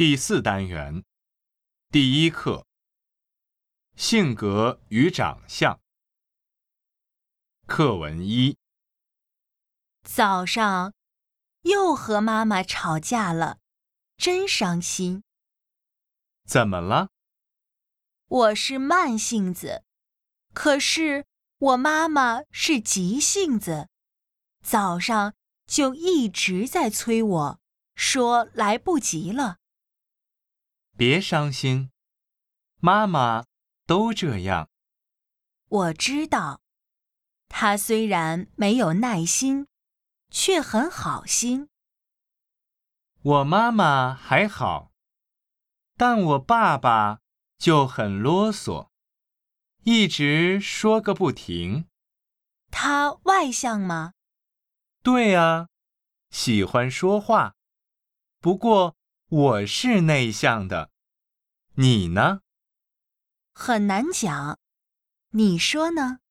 第4单元，第1课，性格与长相。课文1。 早上又和妈妈吵架了，真伤心。 怎么了？ 我是慢性子，可是我妈妈是急性子，早上就一直在催我，说来不及了。 别伤心，妈妈都这样。 我知道，她虽然没有耐心，却很好心。 我妈妈还好，但我爸爸就很啰嗦，一直说个不停。 他外向吗？ 对啊，喜欢说话。不过我是内向的，你呢？ 很难讲，你说呢？